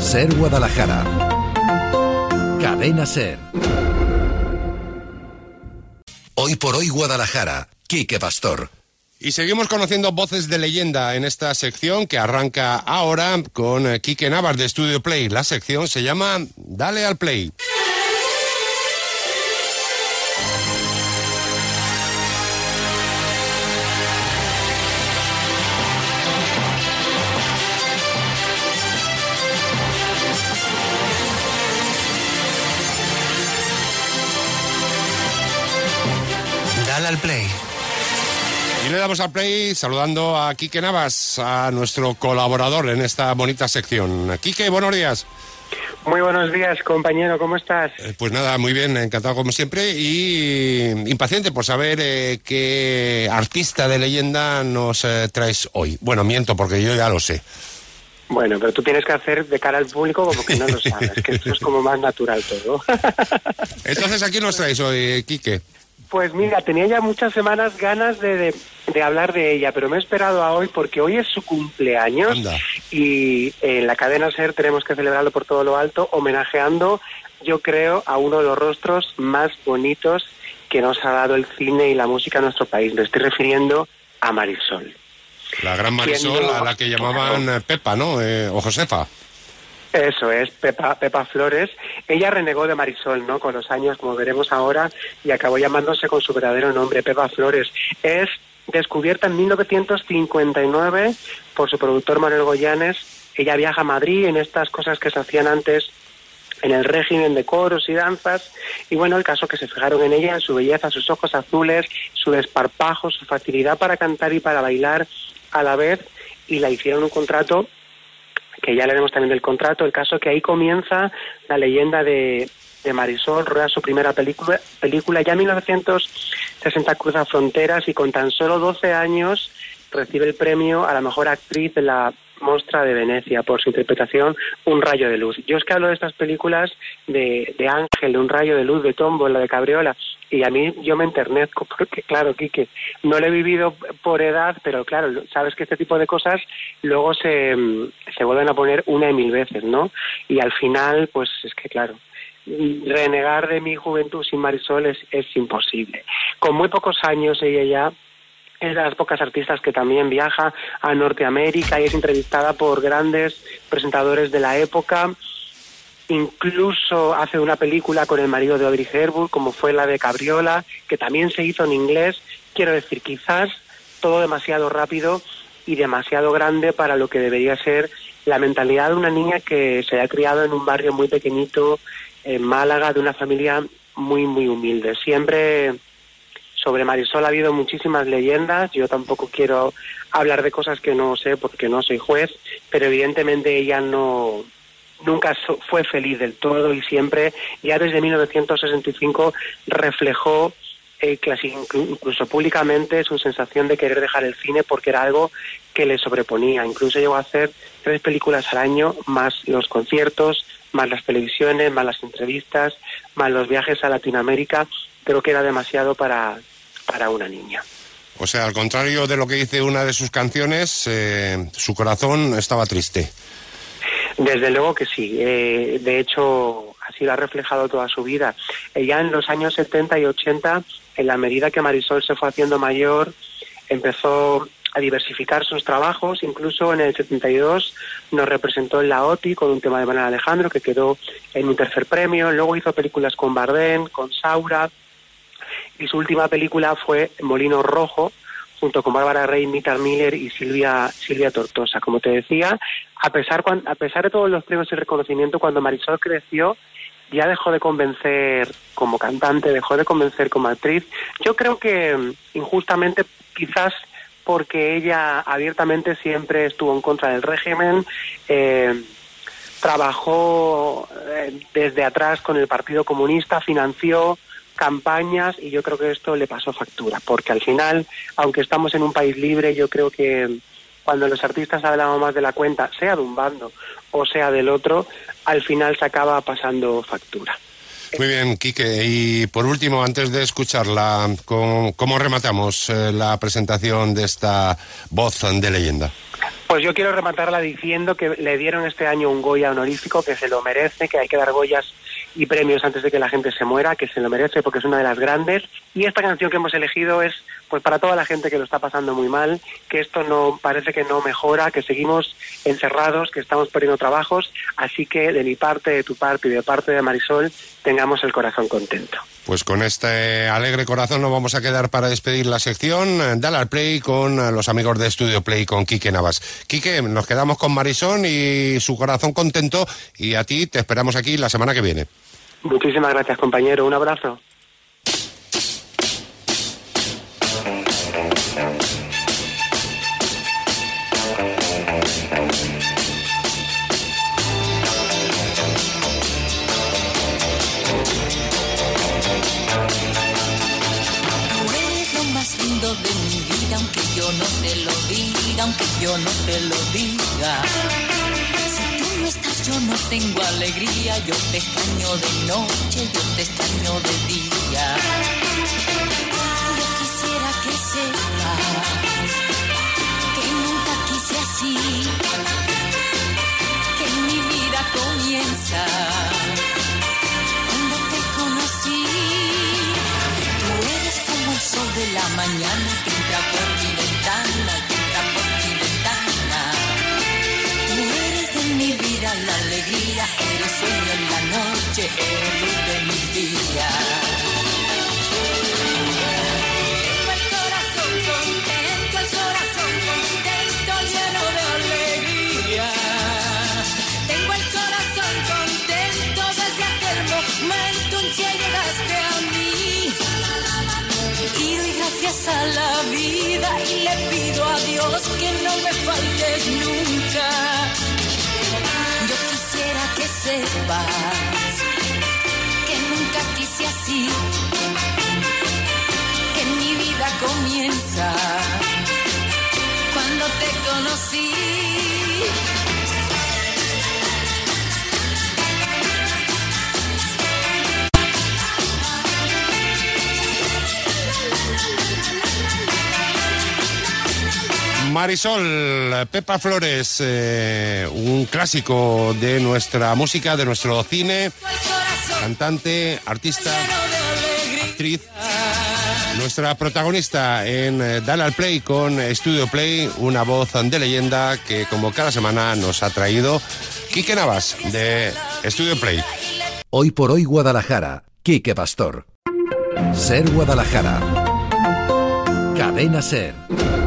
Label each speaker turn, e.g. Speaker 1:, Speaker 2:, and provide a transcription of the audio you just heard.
Speaker 1: Ser Guadalajara. Cadena Ser. Hoy por hoy Guadalajara. Quique Pastor.
Speaker 2: Y seguimos conociendo voces de leyenda en esta sección que arranca ahora con Quique Navas de Estudio Play. La sección se llama Dale al Play.
Speaker 3: Dale al Play.
Speaker 2: Y le damos al play saludando a Quique Navas, a nuestro colaborador en esta bonita sección. Quique, buenos días.
Speaker 4: Muy buenos días, compañero, ¿cómo estás?
Speaker 2: Pues nada, muy bien, encantado como siempre y impaciente por saber qué artista de leyenda nos traes hoy. Bueno, miento porque yo ya lo sé.
Speaker 4: Bueno, pero tú tienes que hacer de cara al público como que no lo sabes, que esto es como más natural todo.
Speaker 2: Entonces, ¿a quién nos traes hoy, Quique?
Speaker 4: Pues mira, tenía ya muchas semanas ganas de hablar de ella, pero me he esperado a hoy porque hoy es su cumpleaños.
Speaker 2: Anda.
Speaker 4: Y en la cadena SER tenemos que celebrarlo por todo lo alto, homenajeando, yo creo, a uno de los rostros más bonitos que nos ha dado el cine y la música en nuestro país. Me estoy refiriendo a Marisol.
Speaker 2: La gran Marisol, a la que llamaban Pepa, ¿no? O Josefa.
Speaker 4: Eso es, Pepa Flores. Ella renegó de Marisol, ¿no? Con los años, como veremos ahora, y acabó llamándose con su verdadero nombre, Pepa Flores. Es descubierta en 1959 por su productor Manuel Goyanes. Ella viaja a Madrid en estas cosas que se hacían antes en el régimen de coros y danzas, y bueno, el caso que se fijaron en ella, en su belleza, sus ojos azules, su desparpajo, su facilidad para cantar y para bailar a la vez, y la hicieron un contrato que ya leeremos también del contrato. El caso que ahí comienza la leyenda de Marisol, rueda su primera película ya en 1960, cruza fronteras y con tan solo 12 años recibe el premio a la mejor actriz de la Mostra de Venecia por su interpretación Un rayo de luz. Yo es que hablo de estas películas de Ángel, de Un rayo de luz, de Tómbola, de Cabriola, y a mí yo me enternezco porque, claro, Quique, no lo he vivido por edad, pero claro, sabes que este tipo de cosas luego se vuelven a poner una y mil veces, ¿no? Y al final, pues es que, claro, renegar de mi juventud sin Marisol es imposible. Con muy pocos años ella ya es de las pocas artistas que también viaja a Norteamérica y es entrevistada por grandes presentadores de la época. Incluso hace una película con el marido de Audrey Hepburn, como fue la de Cabriola, que también se hizo en inglés. Quiero decir, quizás todo demasiado rápido y demasiado grande para lo que debería ser la mentalidad de una niña que se ha criado en un barrio muy pequeñito en Málaga, de una familia muy, muy humilde. Siempre sobre Marisol ha habido muchísimas leyendas. Yo tampoco quiero hablar de cosas que no sé porque no soy juez, pero evidentemente ella nunca fue feliz del todo y siempre, ya desde 1965, reflejó incluso públicamente su sensación de querer dejar el cine porque era algo que le sobreponía. Incluso llegó a hacer 3 películas al año, más los conciertos, más las televisiones, más las entrevistas, más los viajes a Latinoamérica. Creo que era demasiado para una niña.
Speaker 2: O sea, al contrario de lo que dice una de sus canciones, su corazón estaba triste.
Speaker 4: Desde luego que sí. De hecho, así lo ha reflejado toda su vida. Ya en los años 70 y 80, en la medida que Marisol se fue haciendo mayor, empezó a diversificar sus trabajos. Incluso en el 72 nos representó en la OTI con un tema de Manuel Alejandro que quedó en un 3er premio. Luego hizo películas con Bardem, con Saura, y su última película fue Molino Rojo, junto con Bárbara Rey, Mita Miller y Silvia Tortosa. Como te decía, a pesar de todos los premios y reconocimiento, cuando Marisol creció, ya dejó de convencer como cantante, dejó de convencer como actriz. Yo creo que injustamente, quizás porque ella abiertamente siempre estuvo en contra del régimen, trabajó desde atrás con el Partido Comunista, financió campañas, y yo creo que esto le pasó factura, porque al final, aunque estamos en un país libre, yo creo que cuando los artistas hablamos más de la cuenta, sea de un bando o sea del otro, al final se acaba pasando factura.
Speaker 2: Muy bien, Quique. Y por último, antes de escucharla, ¿cómo rematamos la presentación de esta voz de leyenda?
Speaker 4: Pues yo quiero rematarla diciendo que le dieron este año un Goya honorífico, que se lo merece, que hay que dar Goyas y premios antes de que la gente se muera, que se lo merece porque es una de las grandes. Y esta canción que hemos elegido es pues para toda la gente que lo está pasando muy mal, que esto no parece que no mejora, que seguimos encerrados, que estamos perdiendo trabajos, así que de mi parte, de tu parte y de parte de Marisol, tengamos el corazón contento.
Speaker 2: Pues con este alegre corazón nos vamos a quedar para despedir la sección. Dale al play con los amigos de Estudio Play, con Quique Navas. Quique, nos quedamos con Marisol y su corazón contento, y a ti te esperamos aquí la semana que viene.
Speaker 4: Muchísimas gracias, compañero. Un abrazo.
Speaker 5: De mi vida, aunque yo no te lo diga, aunque yo no te lo diga. Si tú no estás, yo no tengo alegría. Yo te extraño de noche, yo te extraño de día. Yo quisiera que sepas que nunca quise así, que mi vida comienza cuando te conocí. El sol de la mañana que entra por mi ventana, que entra por mi ventana. Tú eres de mi vida la alegría, eres sueño en la noche, eres luz de mis días. Tengo el corazón contento, lleno de alegría. Tengo el corazón contento desde aquel momento en que llegaste a mí. Y doy gracias a la vida y le pido a Dios que no me faltes nunca. Yo quisiera que sepas que nunca quise así, que mi vida comienza cuando te conocí.
Speaker 2: Marisol, Pepa Flores, un clásico de nuestra música, de nuestro cine, cantante, artista, actriz, nuestra protagonista en Dale al Play con Estudio Play, una voz de leyenda que como cada semana nos ha traído Quique Navas de Estudio Play.
Speaker 1: Hoy por hoy Guadalajara, Quique Pastor. Ser Guadalajara. Cadena Ser.